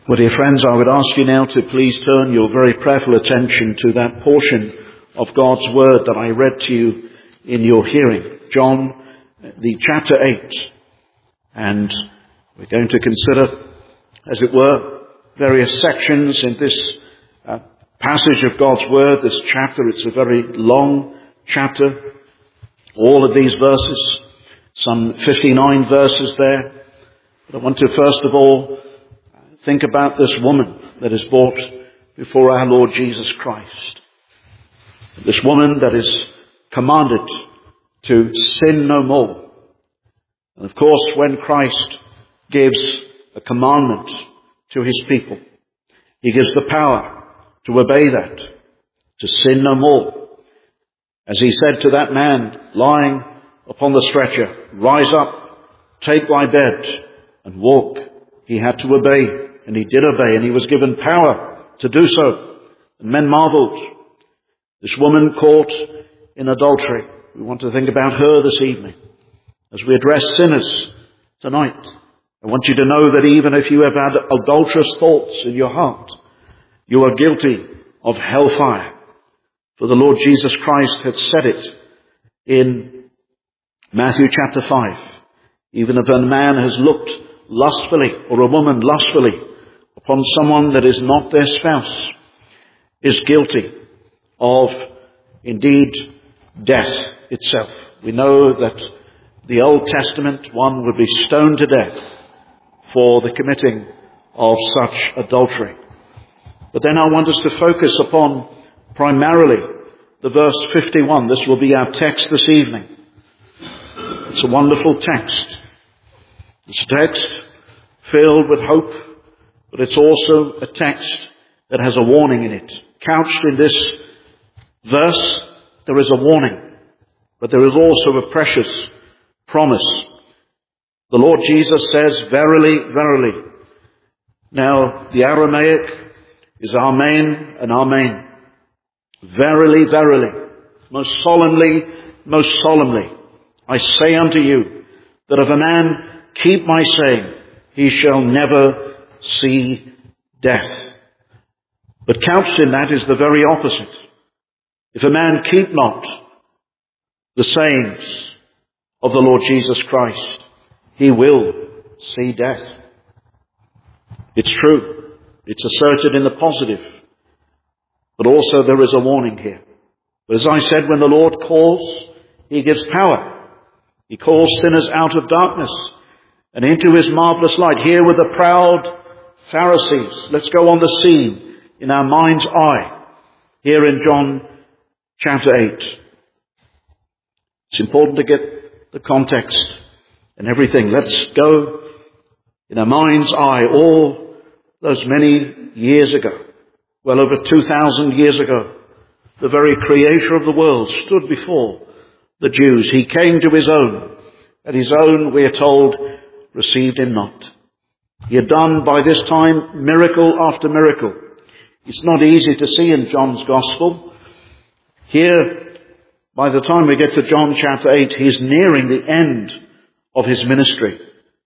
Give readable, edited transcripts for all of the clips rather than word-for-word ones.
Well, dear friends, I would ask you now to please turn your very prayerful attention to that portion of God's Word that I read to you in your hearing. John, the chapter 8. And we're going to consider, as it were, various sections in this passage of God's Word, this chapter. It's a very long chapter. All of these verses, some 59 verses there. But I want to first of all think about this woman that is brought before our Lord Jesus Christ. This woman that is commanded to sin no more. And of course, when Christ gives a commandment to his people, he gives the power to obey that, to sin no more. As he said to that man lying upon the stretcher, "Rise up, take thy bed, and walk." He had to obey. And he did obey, and he was given power to do so. And men marveled. This woman caught in adultery. We want to think about her this evening. As we address sinners tonight, I want you to know that even if you have had adulterous thoughts in your heart, you are guilty of hellfire. For the Lord Jesus Christ had said it in Matthew chapter 5. Even if a man has looked lustfully, or a woman lustfully, upon someone that is not their spouse, is guilty of, indeed, death itself. We know that the Old Testament one would be stoned to death for the committing of such adultery. But then I want us to focus upon primarily the verse 51. This will be our text this evening. It's a wonderful text. It's a text filled with hope, but it's also a text that has a warning in it. Couched in this verse, there is a warning, but there is also a precious promise. The Lord Jesus says, "Verily, verily." Now, the Aramaic is Amen and Amen. Verily, verily. Most solemnly, I say unto you, that if a man keep my saying, he shall never see death. But couched in that is the very opposite. If a man keep not the sayings of the Lord Jesus Christ, he will see death. It's true. It's asserted in the positive. But also there is a warning here. But as I said, when the Lord calls, he gives power. He calls sinners out of darkness and into his marvelous light. Here with the proud Pharisees. Let's go on the scene in our mind's eye. Here in John chapter 8. It's important to get the context and everything. Let's go in our mind's eye all those many years ago. Well over 2,000 years ago. The very creator of the world stood before the Jews. He came to his own. And his own, we are told, received him not. He had done by this time miracle after miracle. It's not easy to see in John's Gospel. Here, by the time we get to John chapter 8, he's nearing the end of his ministry.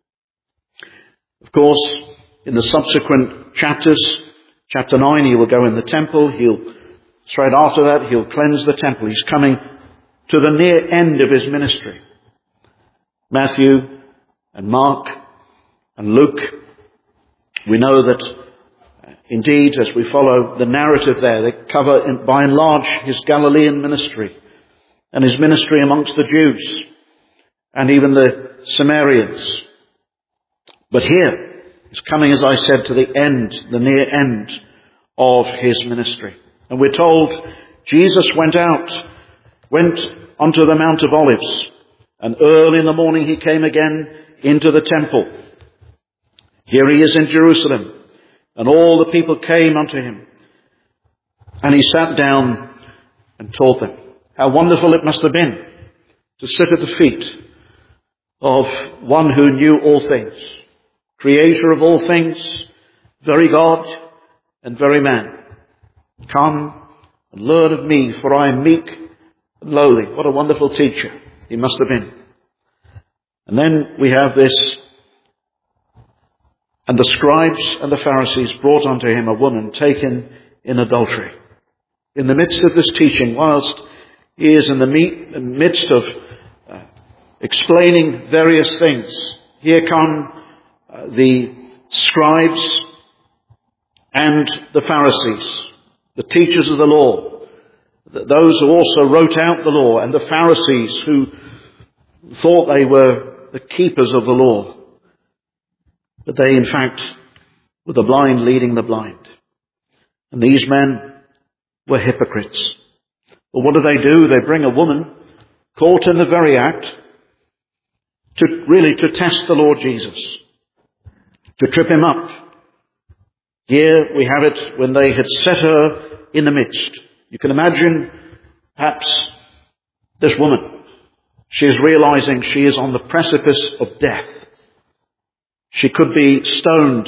Of course, in the subsequent chapters, chapter 9, he will go in the temple. Straight after that, he'll cleanse the temple. He's coming to the near end of his ministry. Matthew and Mark and Luke, we know that indeed, as we follow the narrative there, they cover by and large his Galilean ministry and his ministry amongst the Jews and even the Samaritans. But here, he's coming, as I said, to the end, the near end of his ministry. And we're told Jesus went onto the Mount of Olives, and early in the morning he came again into the temple. Here he is in Jerusalem, and all the people came unto him. And he sat down and taught them. How wonderful it must have been to sit at the feet of one who knew all things, creator of all things, very God and very man. Come and learn of me, for I am meek and lowly. What a wonderful teacher he must have been. And then we have this And the scribes and the Pharisees brought unto him a woman taken in adultery. In the midst of this teaching, whilst he is in the midst of explaining various things, here come the scribes and the Pharisees, the teachers of the law, those who also wrote out the law, and the Pharisees who thought they were the keepers of the law. But they, in fact, were the blind leading the blind. And these men were hypocrites. But what do? They bring a woman caught in the very act to test the Lord Jesus, to trip him up. Here we have it when they had set her in the midst. You can imagine perhaps this woman. She is realizing she is on the precipice of death. She could be stoned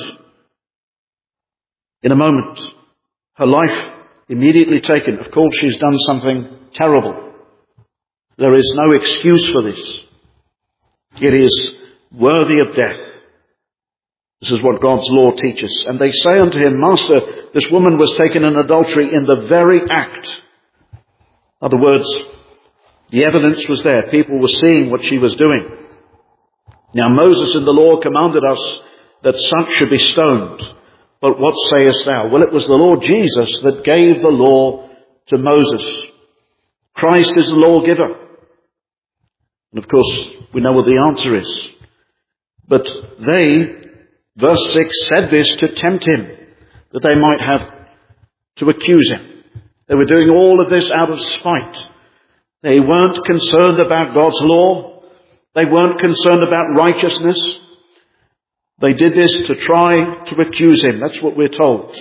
in a moment. Her life immediately taken. Of course, she's done something terrible. There is no excuse for this. It is worthy of death. This is what God's law teaches. And they say unto him, Master, this woman was taken in adultery in the very act. In other words, the evidence was there. People were seeing what she was doing. Now Moses in the law commanded us that such should be stoned. But what sayest thou? Well, it was the Lord Jesus that gave the law to Moses. Christ is the lawgiver. And of course, we know what the answer is. But they, verse 6, said this to tempt him, that they might have to accuse him. They were doing all of this out of spite. They weren't concerned about God's law. They weren't concerned about righteousness. They did this to try to accuse him. That's what we're told.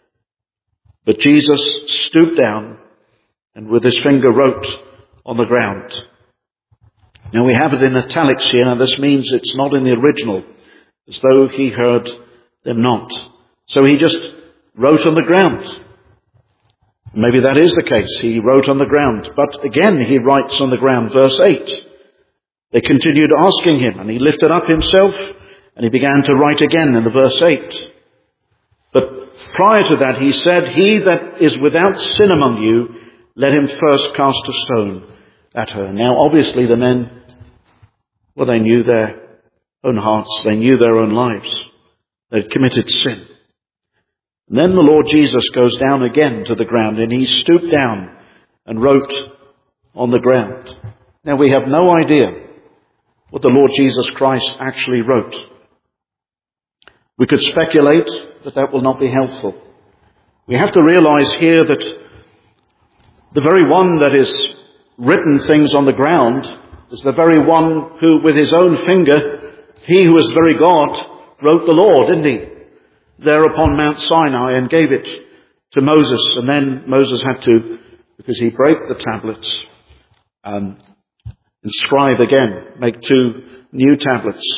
But Jesus stooped down and with his finger wrote on the ground. Now we have it in italics here. Now this means it's not in the original, as though he heard them not. So he just wrote on the ground. Maybe that is the case. He wrote on the ground. But again he writes on the ground. Verse 8. They continued asking him, and he lifted up himself, and he began to write again in the verse 8. But prior to that he said, He that is without sin among you, let him first cast a stone at her. Now obviously the men, well, they knew their own hearts, they knew their own lives. They'd committed sin. And then the Lord Jesus goes down again to the ground, and he stooped down and wrote on the ground. Now we have no idea what the Lord Jesus Christ actually wrote. We could speculate, but that will not be helpful. We have to realize here that the very one that is written things on the ground is the very one who, with his own finger, he who is very God, wrote the law, didn't he? There upon Mount Sinai, and gave it to Moses. And then Moses had to, because he broke the tablets, inscribe again, make 2 new tablets.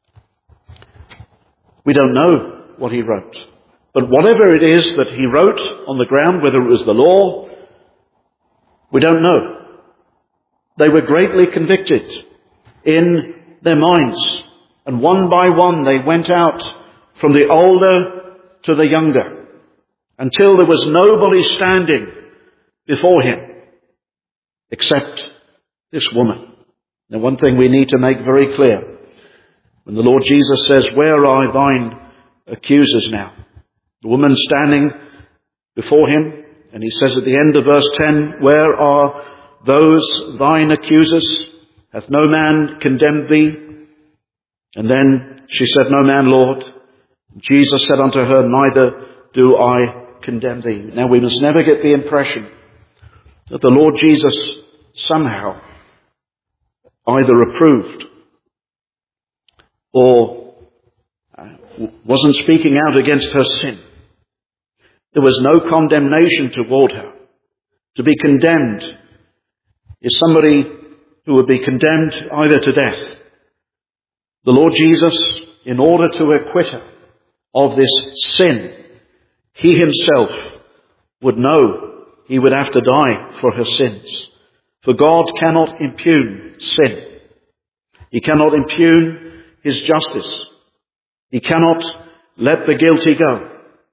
We don't know what he wrote. But whatever it is that he wrote on the ground, whether it was the law, we don't know. They were greatly convicted in their minds. And one by one they went out from the older to the younger, until there was nobody standing before him except this woman. Now one thing we need to make very clear, when the Lord Jesus says, Where are thine accusers now? The woman standing before him, and he says at the end of verse 10, Where are those thine accusers? Hath no man condemned thee? And then she said, No man, Lord. Jesus said unto her, Neither do I condemn thee. Now we must never get the impression that the Lord Jesus somehow either approved or wasn't speaking out against her sin. There was no condemnation toward her. To be condemned is somebody who would be condemned either to death. The Lord Jesus, in order to acquit her of this sin, he himself would know he would have to die for her sins. For God cannot impugn sin. He cannot impugn his justice. He cannot let the guilty go.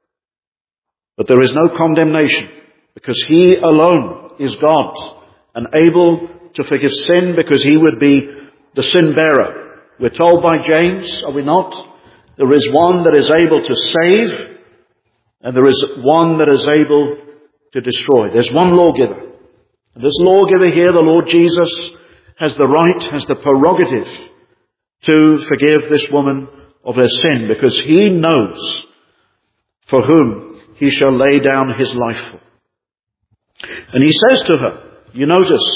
But there is no condemnation, because he alone is God and able to forgive sin, because he would be the sin bearer. We're told by James, are we not? There is one that is able to save, and there is one that is able to destroy. There's one lawgiver. And this lawgiver here, the Lord Jesus, has the right, has the prerogative to forgive this woman of her sin, because he knows for whom he shall lay down his life for. And he says to her, you notice,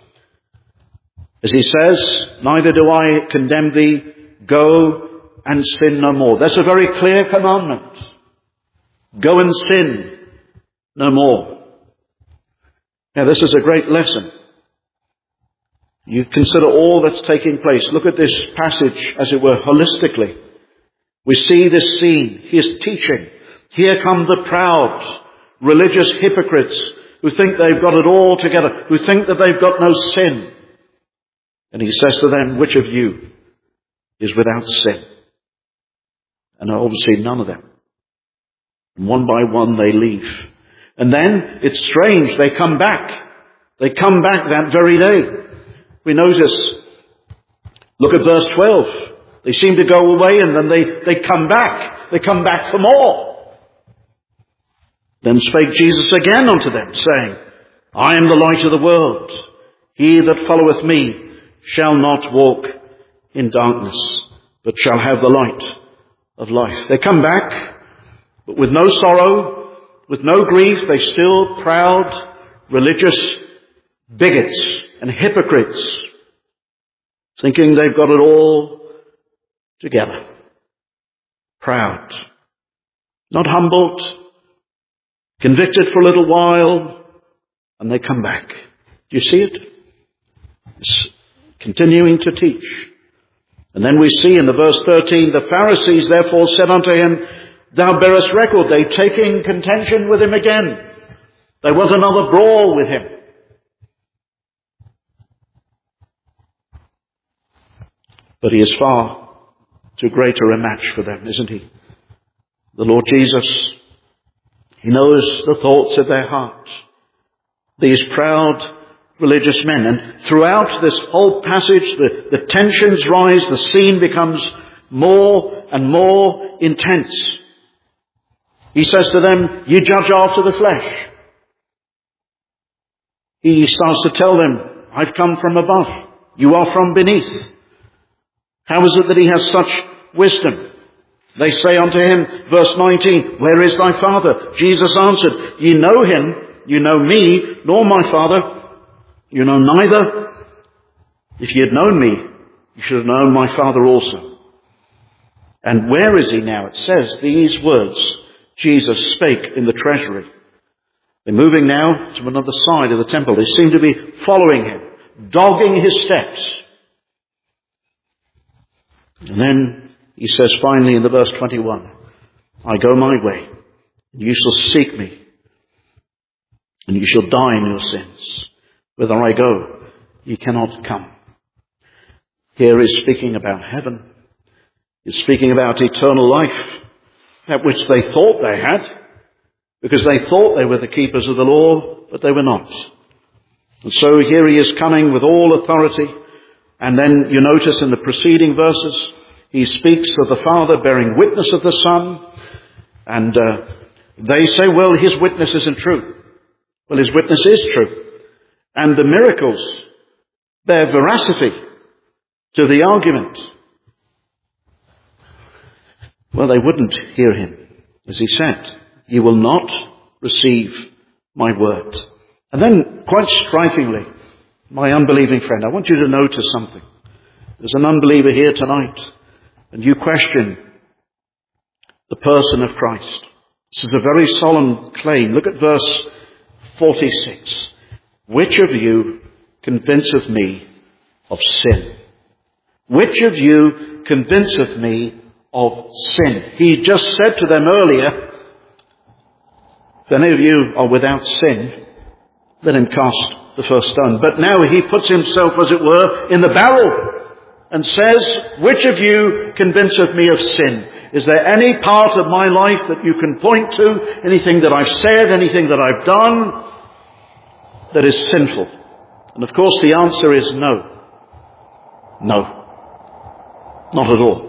as he says, neither do I condemn thee, go and sin no more. That's a very clear commandment. Go and sin no more. Now this is a great lesson. You consider all that's taking place. Look at this passage, as it were, holistically. We see this scene. He is teaching. Here come the proud, religious hypocrites who think they've got it all together, who think that they've got no sin. And he says to them, which of you is without sin? And obviously none of them. And one by one they leave. And then, it's strange, they come back. They come back that very day. We notice, look at verse 12. They seem to go away and then they come back. They come back for more. Then spake Jesus again unto them, saying, I am the light of the world. He that followeth me shall not walk in darkness, but shall have the light of life. They come back, but with no sorrow, with no grief. They still proud, religious bigots and hypocrites, thinking they've got it all together. Proud, not humbled, convicted for a little while, and they come back. Do you see it? It's continuing to teach. And then we see in the verse 13, the Pharisees therefore said unto him, Thou bearest record. They taking contention with him again. They want another brawl with him. But he is far too greater a match for them, isn't he? The Lord Jesus, he knows the thoughts of their heart. These proud religious men. And throughout this whole passage, the tensions rise, the scene becomes more and more intense. He says to them, ye judge after the flesh. He starts to tell them, I've come from above. You are from beneath. How is it that he has such wisdom? They say unto him, verse 19, Where is thy Father? Jesus answered, Ye know him, you know me, nor my Father. You know neither. If ye had known me, you should have known my Father also. And where is he now? It says these words Jesus spake in the treasury. They're moving now to another side of the temple. They seem to be following him, dogging his steps. And then he says finally in the verse 21, I go my way, and you shall seek me, and you shall die in your sins. Whither I go, ye cannot come. Here he's speaking about heaven. He's speaking about eternal life, that which they thought they had, because they thought they were the keepers of the law, but they were not. And so here he is coming with all authority. And then you notice in the preceding verses, he speaks of the Father bearing witness of the Son. And they say, well, his witness isn't true. Well, his witness is true. And the miracles bear veracity to the argument. Well, they wouldn't hear him. As he said, you will not receive my word. And then, quite strikingly, my unbelieving friend, I want you to notice something. There's an unbeliever here tonight, and you question the person of Christ. This is a very solemn claim. Look at verse 46. Which of you convinceth me of sin? Which of you convinceth me of sin? He just said to them earlier, if any of you are without sin, let him cast the first stone. But now he puts himself, as it were, in the barrel and says, which of you convinceth me of sin? Is there any part of my life that you can point to, anything that I've said, anything that I've done, that is sinful? And of course the answer is no. No. Not at all.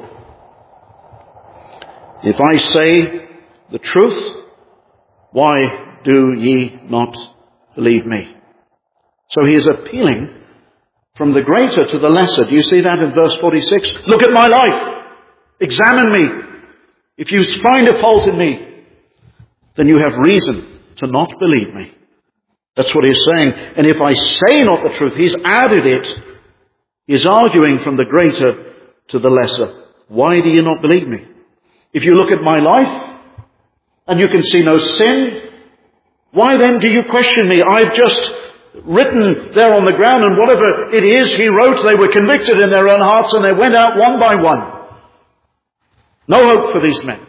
If I say the truth, why do ye not believe me? So he is appealing from the greater to the lesser. Do you see that in verse 46? Look at my life. Examine me. If you find a fault in me, then you have reason to not believe me. That's what he's saying. And if I say not the truth, he's added it. He's arguing from the greater to the lesser. Why do you not believe me? If you look at my life and you can see no sin, why then do you question me? I've just written there on the ground, and whatever it is he wrote, they were convicted in their own hearts and they went out one by one. No hope for these men.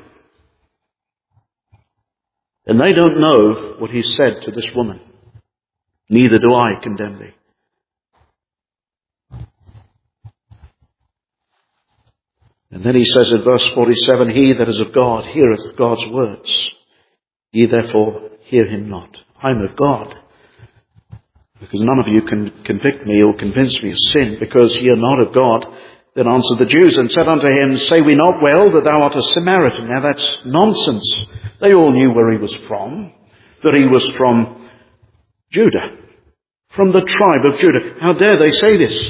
And they don't know what he said to this woman. Neither do I condemn thee. And then he says in verse 47, he that is of God heareth God's words. Ye therefore hear him not. I'm of God. Because none of you can convict me or convince me of sin, because ye are not of God. Then answered the Jews and said unto him, say we not well that thou art a Samaritan? Now that's nonsense. They all knew where he was from, that he was from Judah, from the tribe of Judah. How dare they say this?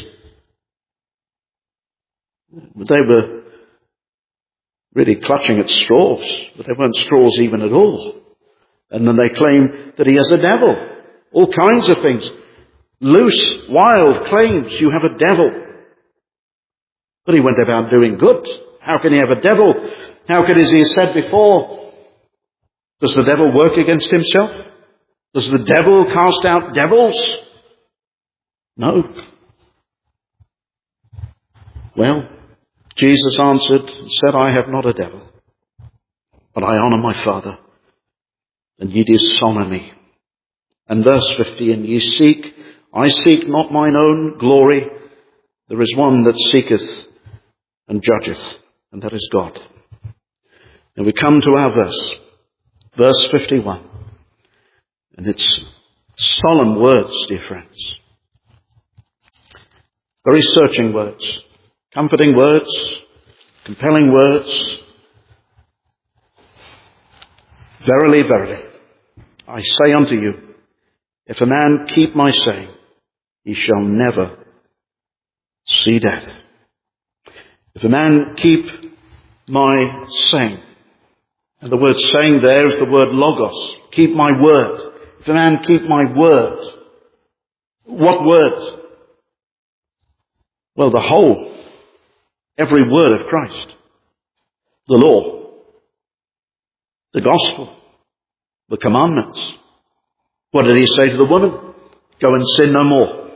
They were really clutching at straws, but they weren't straws even at all. And then they claim that he has a devil. All kinds of things. Loose, wild claims. You have a devil. But he went about doing good. How can he have a devil? How can, as he has said before, does the devil work against himself? Does the devil cast out devils? No. Well, Jesus answered and said, I have not a devil, but I honour my Father, and ye dishonour me. And verse 50, and I seek not mine own glory. There is one that seeketh and judgeth, and that is God. And we come to our verse 51. And it's solemn words, dear friends. Very searching words, comforting words, compelling words. Verily, verily, I say unto you, if a man keep my saying, he shall never see death. If a man keep my saying, and the word saying there is the word logos, keep my word. If a man keep my word, what word? Well, the whole, every word of Christ. The law, the gospel, the commandments. What did he say to the woman? Go and sin no more.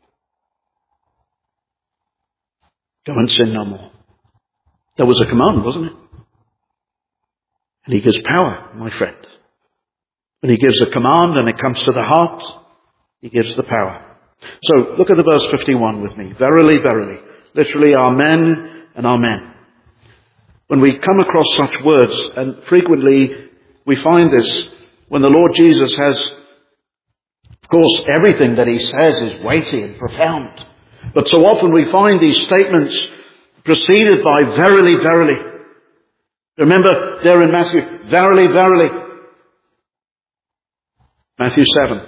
Go and sin no more. That was a command, wasn't it? And he gives power, my friend. When he gives a command and it comes to the heart, he gives the power. So look at the verse 51 with me. Verily, verily. Literally, amen and amen. When we come across such words, and frequently we find this when the Lord Jesus has, of course, everything that he says is weighty and profound. But so often we find these statements preceded by verily, verily. Remember there in Matthew, verily, verily. Matthew 7.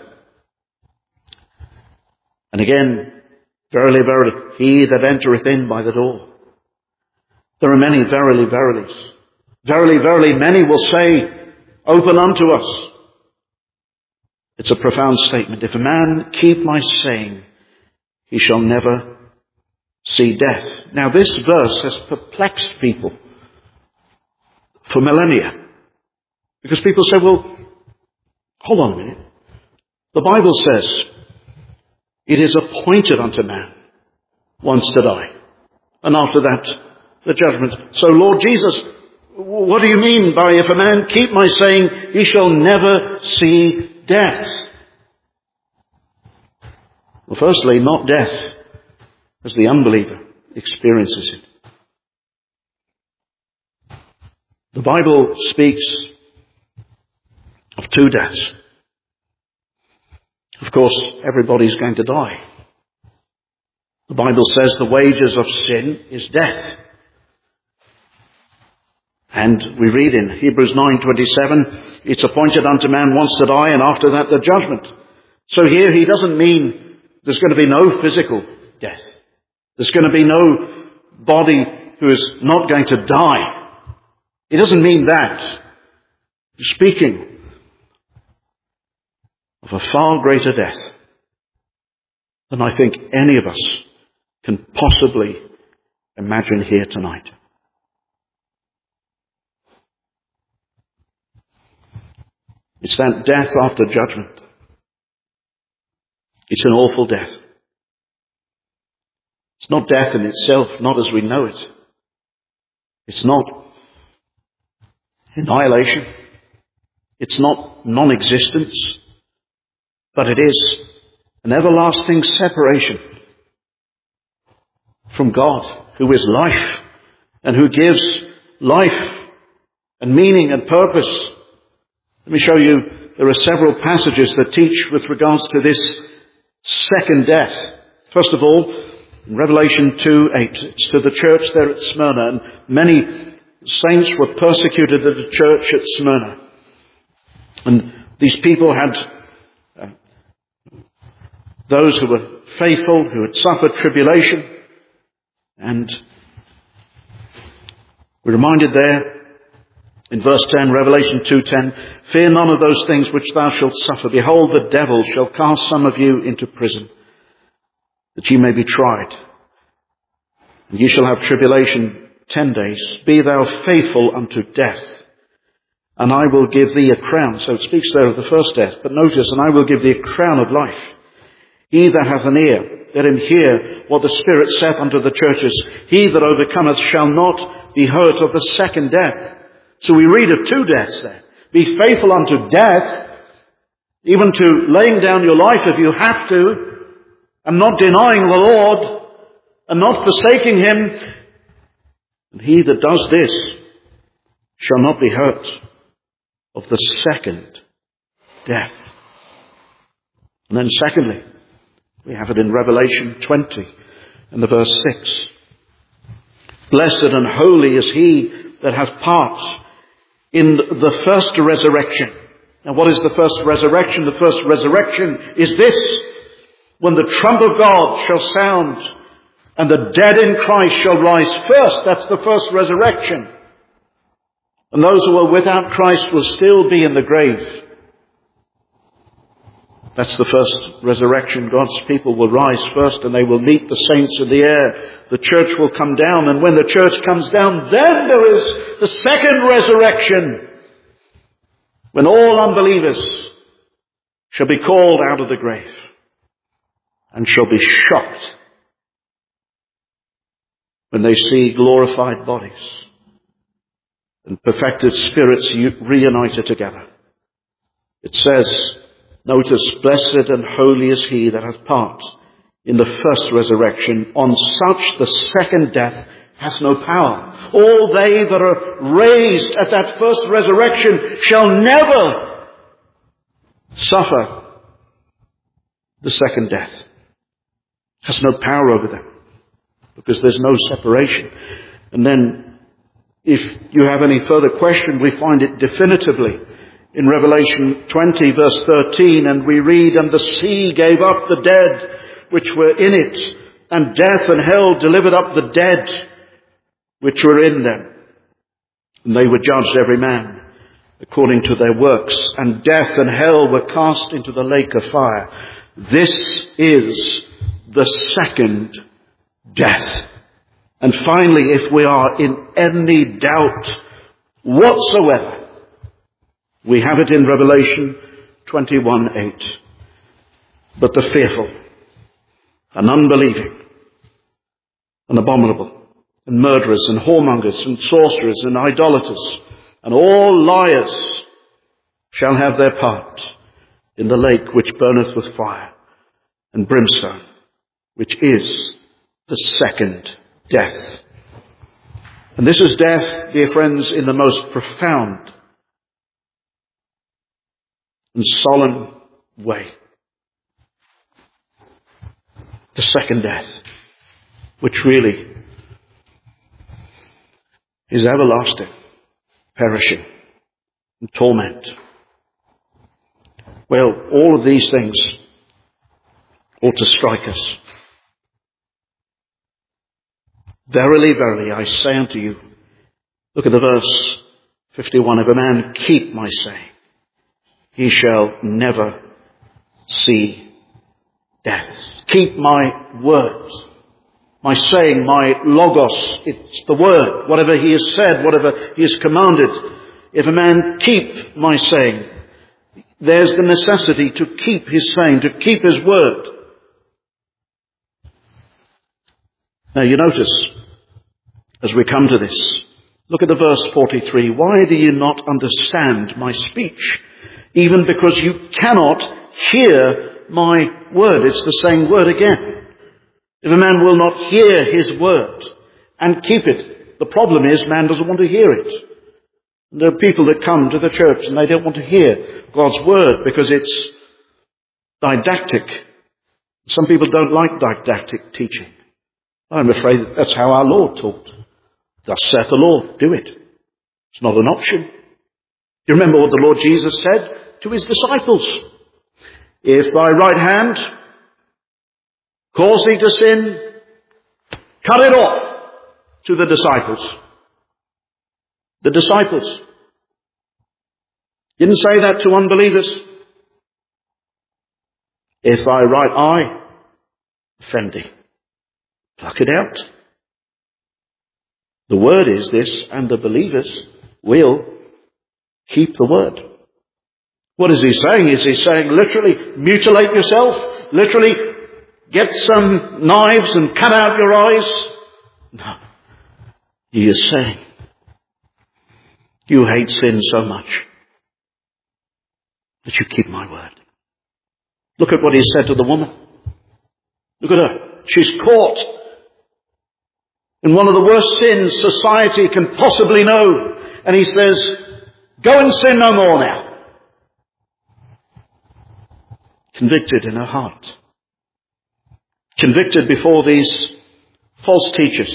And again, verily, verily, he that entereth in by the door. There are many verily, verilies. Verily, verily, many will say, open unto us. It's a profound statement. If a man keep my saying, he shall never see death. Now this verse has perplexed people for millennia. Because people say, well, hold on a minute. The Bible says, it is appointed unto man once to die. And after that, the judgment. So Lord Jesus, what do you mean by if a man keep my saying, he shall never see death? Well, firstly, not death as the unbeliever experiences it. The Bible speaks of two deaths. Of course, everybody's going to die. The Bible says the wages of sin is death. And we read in Hebrews 9:27, it's appointed unto man once to die, and after that the judgment. So here he doesn't mean there's going to be no physical death. There's going to be no body who is not going to die. He doesn't mean that. He's speaking of a far greater death than I think any of us can possibly imagine here tonight. It's that death after judgment. It's an awful death. It's not death in itself, not as we know it. It's not annihilation. It's not non-existence. But it is an everlasting separation from God, who is life and who gives life and meaning and purpose. Let me show you, there are several passages that teach with regards to this second death. First of all, in Revelation 2:8, it's to the church there at Smyrna, and many saints were persecuted at the church at Smyrna. And these people had those who were faithful, who had suffered tribulation, and we're reminded there in verse 10, Revelation 2:10, fear none of those things which thou shalt suffer. Behold, the devil shall cast some of you into prison, that ye may be tried. And ye shall have tribulation 10 days. Be thou faithful unto death, and I will give thee a crown. So it speaks there of the first death. But notice, and I will give thee a crown of life. He that hath an ear, let him hear what the Spirit saith unto the churches. He that overcometh shall not be hurt of the second death. So we read of two deaths there. Be faithful unto death, even to laying down your life if you have to, and not denying the Lord, and not forsaking Him. And he that does this shall not be hurt of the second death. And then secondly, we have it in Revelation 20 and the verse 6. Blessed and holy is he that hath part in the first resurrection. Now what is the first resurrection? The first resurrection is this: when the trump of God shall sound and the dead in Christ shall rise first. That's the first resurrection. And those who are without Christ will still be in the grave. That's the first resurrection. God's people will rise first and they will meet the saints in the air. The church will come down, and when the church comes down, then there is the second resurrection, when all unbelievers shall be called out of the grave and shall be shocked when they see glorified bodies and perfected spirits reunited together. It says, notice, blessed and holy is he that hath part in the first resurrection. On such the second death has no power. All they that are raised at that first resurrection shall never suffer the second death. Has no power over them, because there's no separation. And then, if you have any further question, we find it definitively in Revelation 20 verse 13, and we read, and the sea gave up the dead which were in it, and death and hell delivered up the dead which were in them. And they were judged every man according to their works, and death and hell were cast into the lake of fire. This is the second death. And finally, if we are in any doubt whatsoever, we have it in Revelation 21:8. But the fearful and unbelieving and abominable and murderers and whoremongers and sorcerers and idolaters and all liars shall have their part in the lake which burneth with fire and brimstone, which is the second death. And this is death, dear friends, in the most profound and solemn way. The second death, which really is everlasting, perishing, and torment. Well, all of these things ought to strike us. Verily, verily, I say unto you, look at the verse 51, if a man keep my saying, he shall never see death. Keep my words, my saying, my logos, it's the word, whatever he has said, whatever he has commanded. If a man keep my saying, there's the necessity to keep his saying, to keep his word. Now you notice, as we come to this, look at the verse 43. Why do you not understand my speech? Even because you cannot hear my word. It's the same word again. If a man will not hear his word and keep it, the problem is man doesn't want to hear it. There are people that come to the church and they don't want to hear God's word because it's didactic. Some people don't like didactic teaching. I'm afraid that's how our Lord taught. Thus saith the Lord, do it. It's not an option. You remember what the Lord Jesus said to his disciples? If thy right hand cause thee to sin, cut it off. To the disciples. The disciples. Didn't say that to unbelievers. If thy right eye offend thee, pluck it out. The word is this, and the believers will keep the word. What is he saying? Is he saying literally mutilate yourself? Literally get some knives and cut out your eyes? No. He is saying, you hate sin so much that you keep my word. Look at what he said to the woman. Look at her. She's caught in one of the worst sins society can possibly know. And he says, go and sin no more now. Convicted in her heart. Convicted before these false teachers.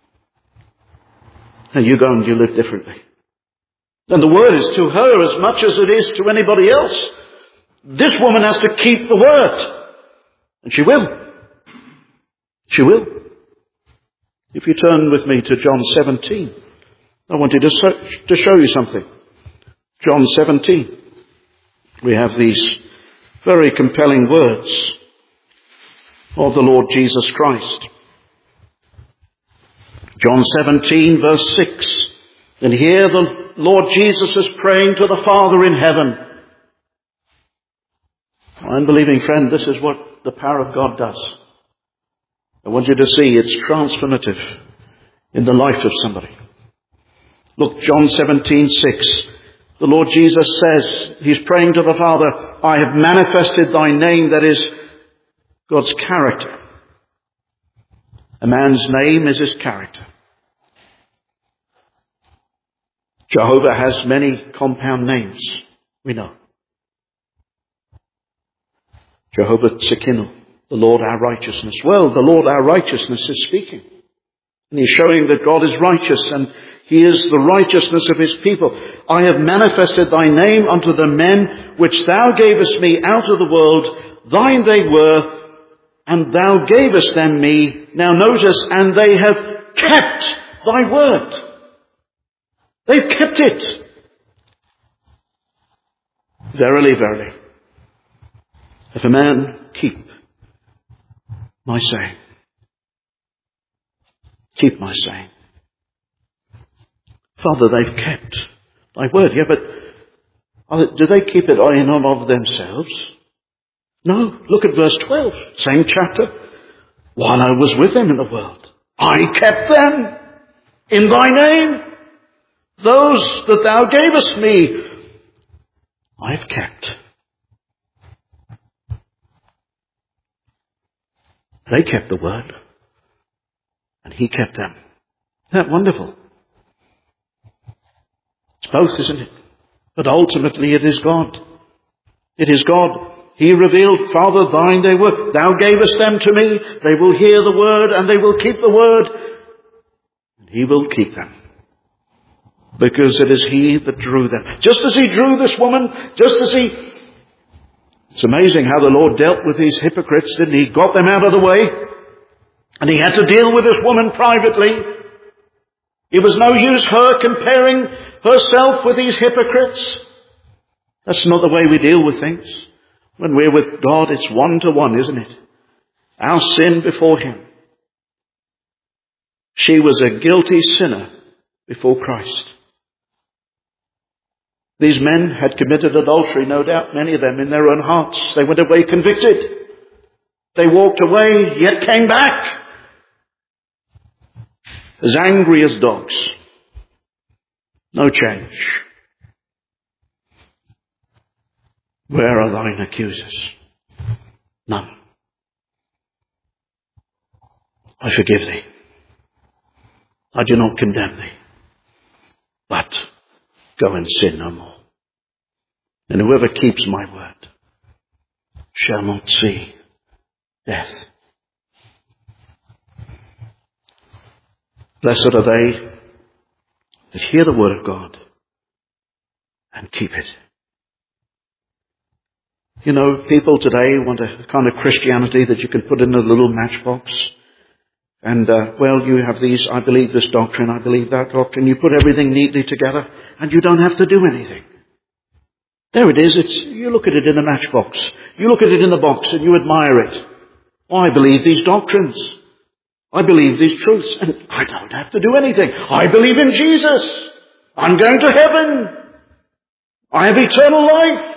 And you go and you live differently. And the word is to her as much as it is to anybody else. This woman has to keep the word. And she will. She will. If you turn with me to John 17, I wanted to show you something. John 17. We have these very compelling words of the Lord Jesus Christ. John 17 verse 6. And here the Lord Jesus is praying to the Father in heaven. Unbelieving friend, this is what the power of God does. I want you to see it's transformative in the life of somebody. Look, John 17:6. The Lord Jesus says, he's praying to the Father, I have manifested thy name, that is God's character. A man's name is his character. Jehovah has many compound names, we know. Jehovah Tsidkenu, the Lord our righteousness. Well, the Lord our righteousness is speaking. And he's showing that God is righteous and he is the righteousness of his people. I have manifested thy name unto the men which thou gavest me out of the world. Thine they were, and thou gavest them me. Now notice, and they have kept thy word. They've kept it. Verily, verily, if a man keep my saying, keep my saying. Father, they've kept thy word. Yeah, but do they keep it in and of themselves? No. Look at verse 12, same chapter. While I was with them in the world, I kept them in thy name. Those that thou gavest me, I've kept. They kept the word, and he kept them. Isn't that wonderful? It's both, isn't it? But ultimately it is God. It is God. He revealed, Father, thine they were. Thou gavest them to me. They will hear the word and they will keep the word. And he will keep them. Because it is he that drew them. Just as he drew this woman, it's amazing how the Lord dealt with these hypocrites, didn't he? He got them out of the way. And he had to deal with this woman privately. It was no use her comparing herself with these hypocrites. That's not the way we deal with things. When we're with God, it's 1-to-1, isn't it? Our sin before him. She was a guilty sinner before Christ. These men had committed adultery, no doubt, many of them in their own hearts. They went away convicted. They walked away, yet came back. As angry as dogs. No change. Where are thine accusers? None. I forgive thee. I do not condemn thee. But go and sin no more. And whoever keeps my word shall not see death. Blessed are they that hear the word of God and keep it. You know, people today want a kind of Christianity that you can put in a little matchbox. And, you have these, I believe this doctrine, I believe that doctrine. You put everything neatly together and you don't have to do anything. There it is. You look at it in the matchbox. You look at it in the box and you admire it. Oh, I believe these doctrines. I believe these truths and I don't have to do anything. I believe in Jesus. I'm going to heaven. I have eternal life.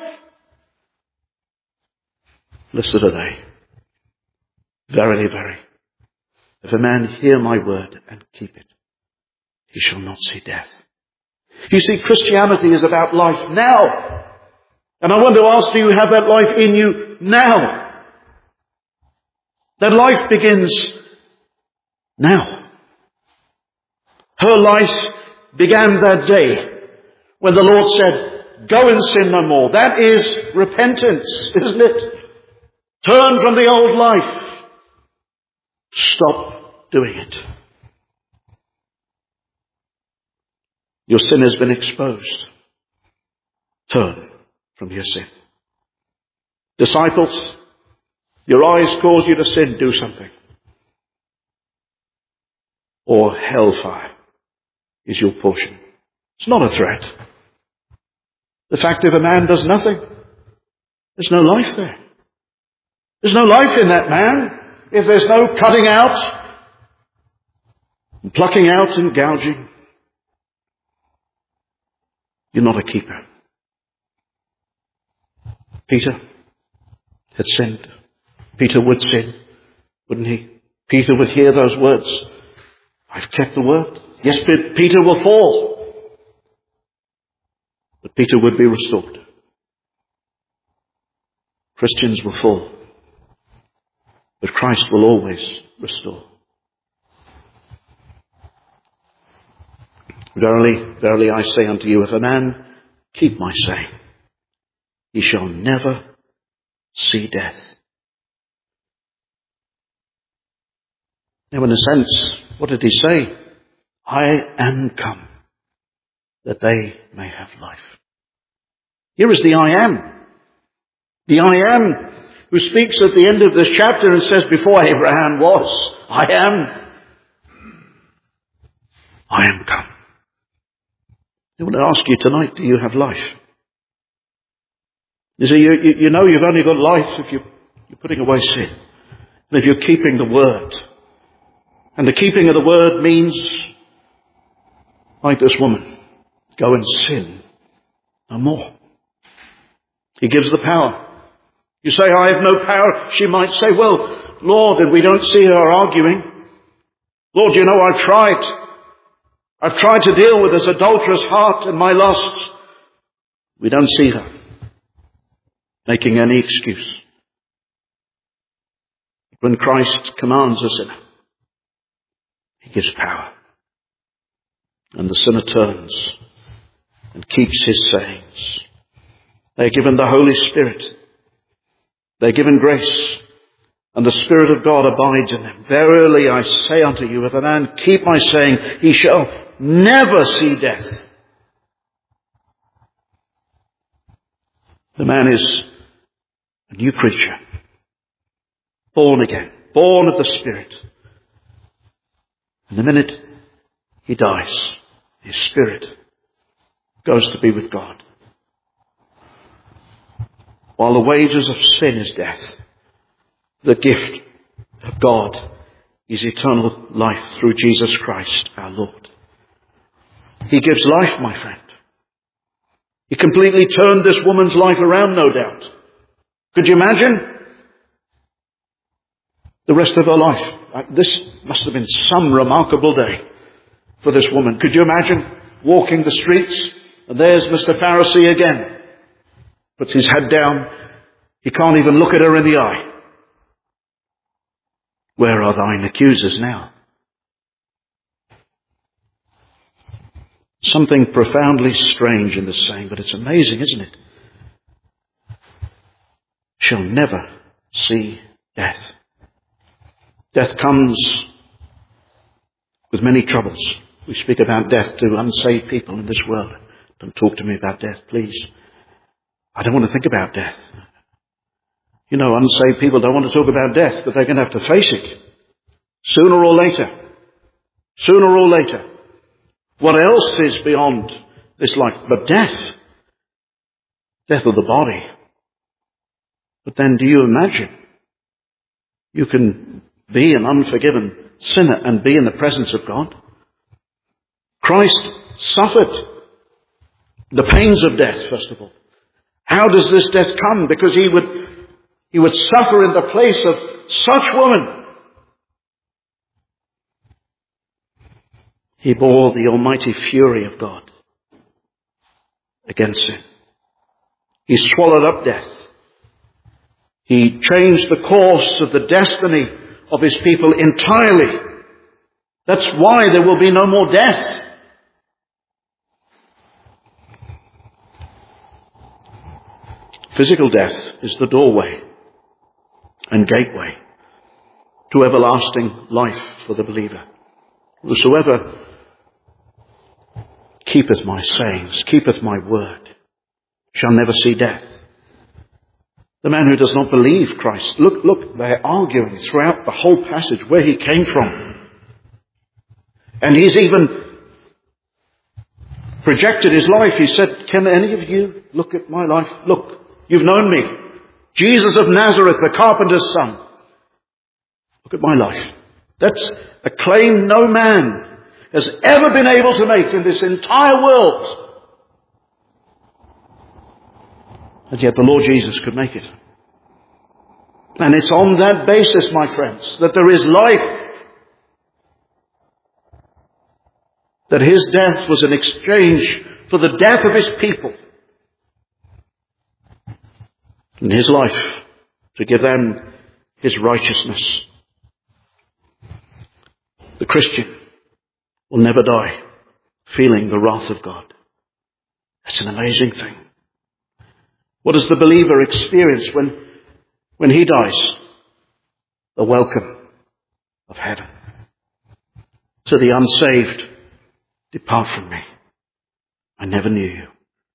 Blessed are they. Verily, very. If a man hear my word and keep it, he shall not see death. You see, Christianity is about life now. And I want to ask, do you have that life in you now? That life begins now. Her life began that day when the Lord said, go and sin no more. That is repentance, isn't it? Turn from the old life. Stop doing it. Your sin has been exposed. Turn from your sin. Disciples, your eyes cause you to sin, do something. Or hellfire is your portion. It's not a threat. The fact if a man does nothing, there's no life there. There's no life in that man. If there's no cutting out, and plucking out and gouging, you're not a keeper. Peter had sinned. Peter would sin, wouldn't he? Peter would hear those words. I've kept the word. Yes, Peter will fall. But Peter would be restored. Christians will fall. But Christ will always restore. Verily, verily I say unto you, if a man keep my saying, he shall never see death. Now in a sense, what did he say? I am come, that they may have life. Here is the I am. The I am who speaks at the end of this chapter and says, before Abraham was, I am. I am come. I want to ask you tonight, do you have life? You see, you know you've only got life if you're putting away sin. And if you're keeping the word. And the keeping of the word means, like this woman, go and sin no more. He gives the power. You say, I have no power. She might say, well, Lord, and we don't see her arguing. Lord, you know, I've tried. I've tried to deal with this adulterous heart and my lusts. We don't see her making any excuse. When Christ commands a sinner, he gives power. And the sinner turns and keeps his sayings. They're given the Holy Spirit. They're given grace, and the Spirit of God abides in them. Verily I say unto you, if a man keep my saying, he shall never see death. The man is a new creature, born again, born of the Spirit. And the minute he dies, his spirit goes to be with God. While the wages of sin is death, the gift of God is eternal life through Jesus Christ our Lord. He gives life, my friend. He completely turned this woman's life around, no doubt. Could you imagine? The rest of her life. This must have been some remarkable day for this woman. Could you imagine walking the streets and there's Mr. Pharisee again. Puts his head down. He can't even look at her in the eye. Where are thine accusers now? Something profoundly strange in this saying, but it's amazing, isn't it? Shall never see death. Death comes with many troubles. We speak about death to unsaved people in this world. Don't talk to me about death, please. I don't want to think about death. You know, unsaved people don't want to talk about death, but they're going to have to face it. Sooner or later. Sooner or later. What else is beyond this life but death? Death of the body. But then do you imagine you can be an unforgiven sinner and be in the presence of God? Christ suffered the pains of death, first of all. How does this death come? Because he would suffer in the place of such woman. He bore the almighty fury of God against sin. He swallowed up death. He changed the course of the destiny of his people entirely. That's why there will be no more death. Physical death is the doorway and gateway to everlasting life for the believer. Whosoever keepeth my sayings, keepeth my word, shall never see death. The man who does not believe Christ, look, they're arguing throughout the whole passage where he came from. And he's even projected his life. He said, can any of you look at my life? Look, you've known me. Jesus of Nazareth, the carpenter's son. Look at my life. That's a claim no man has ever been able to make in this entire world. And yet the Lord Jesus could make it. And it's on that basis, my friends, that there is life. That his death was an exchange for the death of his people. In his life, to give them his righteousness. The Christian will never die feeling the wrath of God. That's an amazing thing. What does the believer experience when he dies? The welcome of heaven. To the unsaved, depart from me. I never knew you.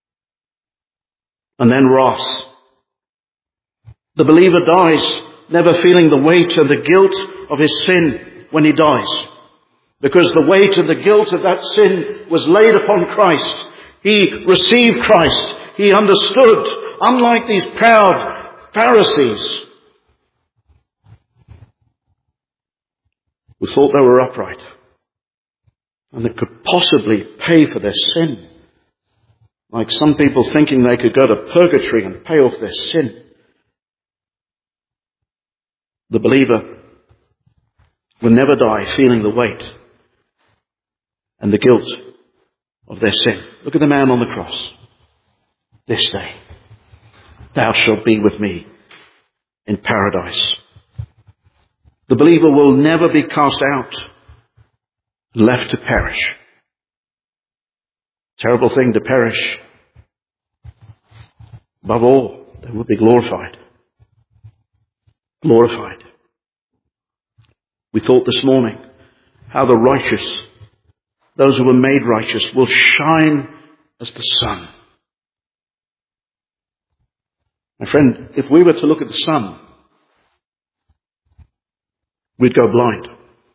And then wrath. The believer dies never feeling the weight and the guilt of his sin when he dies. Because the weight and the guilt of that sin was laid upon Christ. He received Christ. He understood, unlike these proud Pharisees who thought they were upright and that could possibly pay for their sin. Like some people thinking they could go to purgatory and pay off their sin. The believer will never die feeling the weight and the guilt of their sin. Look at the man on the cross. This day, thou shalt be with me in paradise. The believer will never be cast out, left to perish. Terrible thing to perish. Above all, they will be glorified. Glorified. We thought this morning how the righteous, those who were made righteous, will shine as the sun. My friend, if we were to look at the sun, we'd go blind.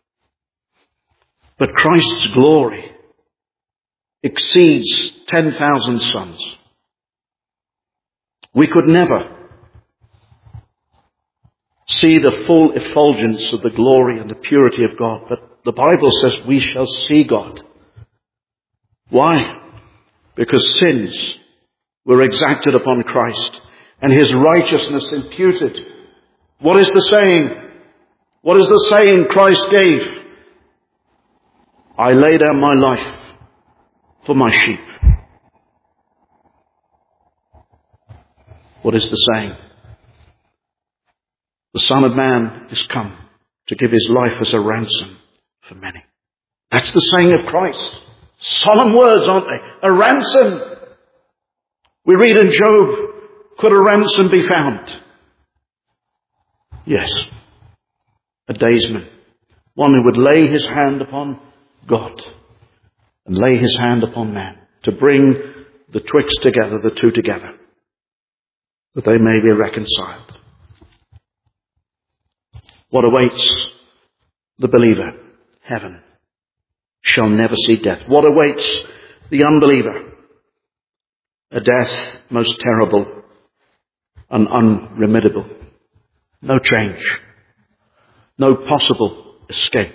But Christ's glory exceeds 10,000 suns. We could never see the full effulgence of the glory and the purity of God, but the Bible says we shall see God. Why? Because sins were exacted upon Christ and his righteousness imputed. What is the saying? What is the saying Christ gave? I lay down my life for my sheep. What is the saying? The Son of Man is come to give his life as a ransom for many. That's the saying of Christ. Solemn words, aren't they? A ransom. We read in Job, could a ransom be found? Yes. A daysman. One who would lay his hand upon God and lay his hand upon man to bring the twixt together, the two together, that they may be reconciled. What awaits the believer? Heaven. Shall never see death. What awaits the unbeliever? A death most terrible and unremediable. No change. No possible escape.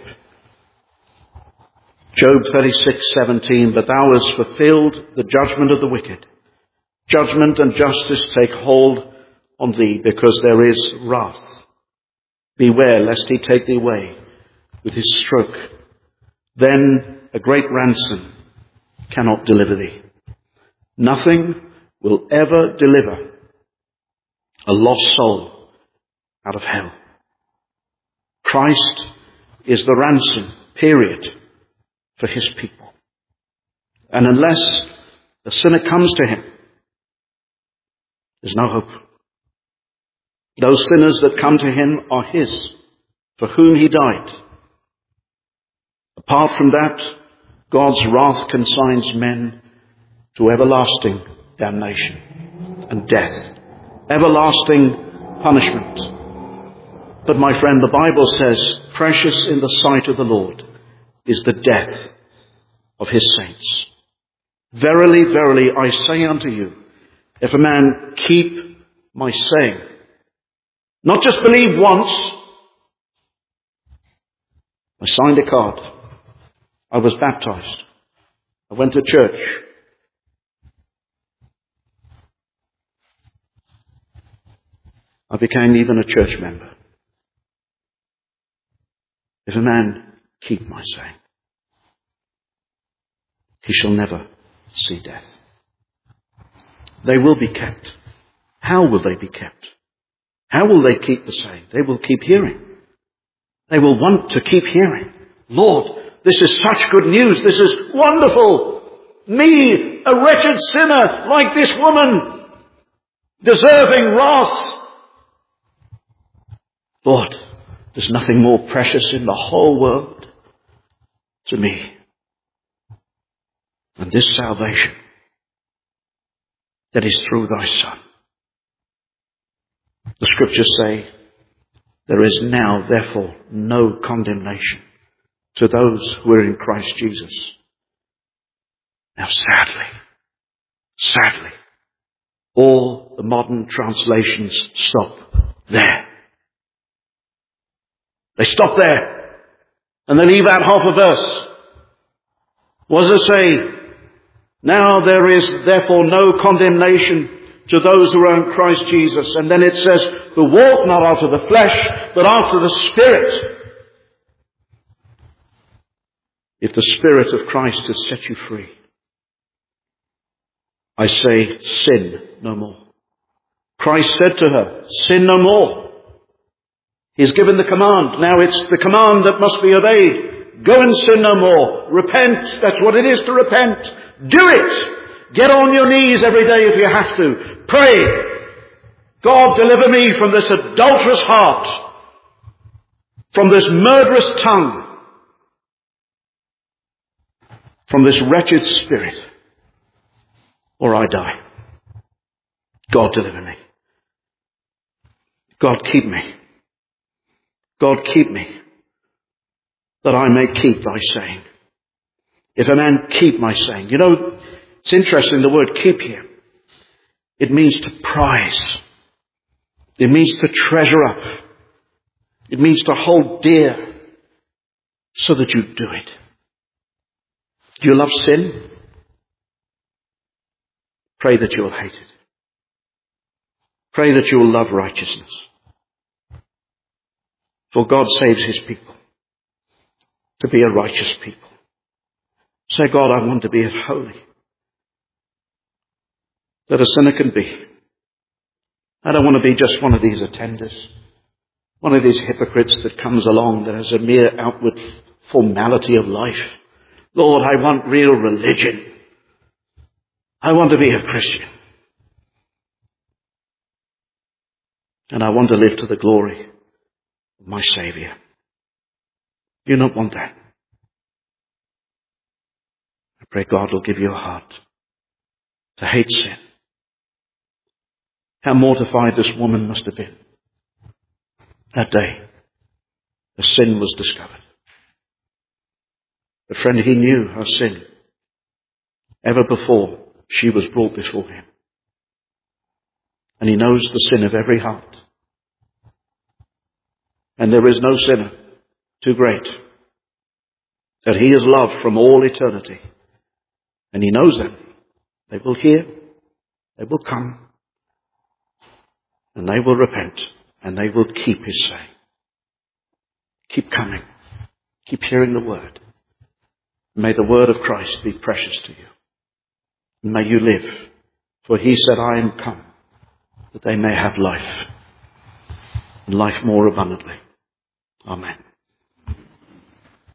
Job 36:17, but thou hast fulfilled the judgment of the wicked. Judgment and justice take hold on thee, because there is wrath. Beware lest he take thee away with his stroke. Then a great ransom cannot deliver thee. Nothing will ever deliver a lost soul out of hell. Christ is the ransom, period, for his people. And unless the sinner comes to him, there's no hope. Those sinners that come to him are his, for whom he died. Apart from that, God's wrath consigns men to everlasting damnation and death. Everlasting punishment. But my friend, the Bible says, precious in the sight of the Lord is the death of his saints. Verily, verily, I say unto you, if a man keep my saying, not just believe once. I signed a card. I was baptized. I went to church. I became even a church member. If a man keep my saying, he shall never see death. They will be kept. How will they be kept? How will they keep the saying? They will keep hearing. They will want to keep hearing. Lord, this is such good news. This is wonderful. Me, a wretched sinner like this woman, deserving wrath. Lord, there's nothing more precious in the whole world to me than this salvation that is through thy Son. The scriptures say, there is now, therefore, no condemnation to those who are in Christ Jesus. Now, sadly, all the modern translations stop there. They stop there, and they leave out half a verse. What does it say? Now there is therefore no condemnation to those who are in Christ Jesus. And then it says, who walk not after the flesh, but after the Spirit. If the Spirit of Christ has set you free, I say, sin no more. Christ said to her, sin no more. He's given the command. Now it's the command that must be obeyed. Go and sin no more. Repent. That's what it is to repent. Do it. Get on your knees every day if you have to. Pray. God, deliver me from this adulterous heart, from this murderous tongue, from this wretched spirit, or I die. God, deliver me. God, keep me. God, keep me, that I may keep thy saying. If a man keep my saying. You know, it's interesting, the word keep here. It means to prize. It means to treasure up. It means to hold dear so that you do it. Do you love sin? Pray that you will hate it. Pray that you will love righteousness. For God saves his people to be a righteous people. Say, God, I want to be as holy that a sinner can be. I don't want to be just one of these attenders, one of these hypocrites that comes along that has a mere outward formality of life. Lord, I want real religion. I want to be a Christian. And I want to live to the glory of my Saviour. You don't want that. I pray God will give you a heart to hate sin. How mortified this woman must have been that day the sin was discovered. But friend, he knew her sin ever before she was brought before him. And he knows the sin of every heart. And there is no sinner too great that he has loved from all eternity. And he knows them. They will hear, they will come, and they will repent, and they will keep his saying. Keep coming. Keep hearing the word. May the word of Christ be precious to you. And may you live. For he said, I am come, that they may have life, and life more abundantly. Amen.